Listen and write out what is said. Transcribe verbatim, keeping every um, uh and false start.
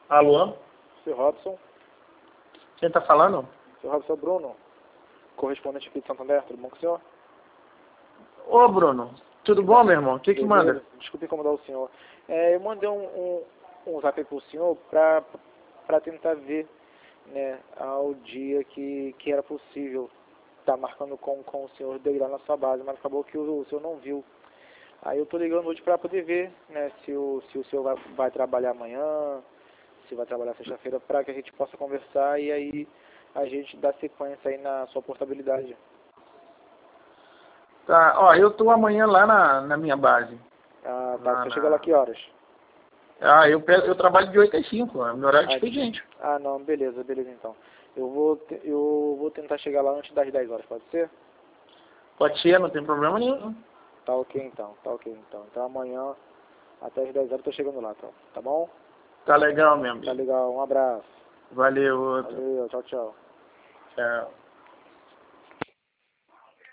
Alô? Seu Robson? Quem tá falando? Seu Robson Bruno, correspondente aqui de Santander, tudo bom com o senhor? Ô, Bruno. Tudo bom, meu irmão? O que que manda? Desculpe incomodar o senhor. É, eu mandei um, um, um zap para o senhor para para tentar ver, né, ao dia que, que era possível estar marcando com, com o senhor de ir lá na sua base, mas acabou que o, o senhor não viu. Aí eu tô ligando hoje para poder ver, né, se o, se o senhor vai, vai trabalhar amanhã, se vai trabalhar sexta-feira, para que a gente possa conversar e aí a gente dá sequência aí na sua portabilidade. Tá, ó, eu tô amanhã lá na, na minha base. Ah, tá. Lá Você na... chega lá que horas? Ah, eu, pego, eu trabalho de oito às cinco, é meu horário de Ah, expediente. ah, não, beleza, beleza então. Eu vou, te- eu vou tentar chegar lá antes das dez horas, pode ser? Pode ser, não tem problema nenhum. Tá ok então, tá ok então. Então amanhã, até as dez horas eu tô chegando lá, tá, tá bom? Tá legal, meu Tá amigo. legal, um abraço. Valeu, outro. Valeu, tchau, tchau. Tchau.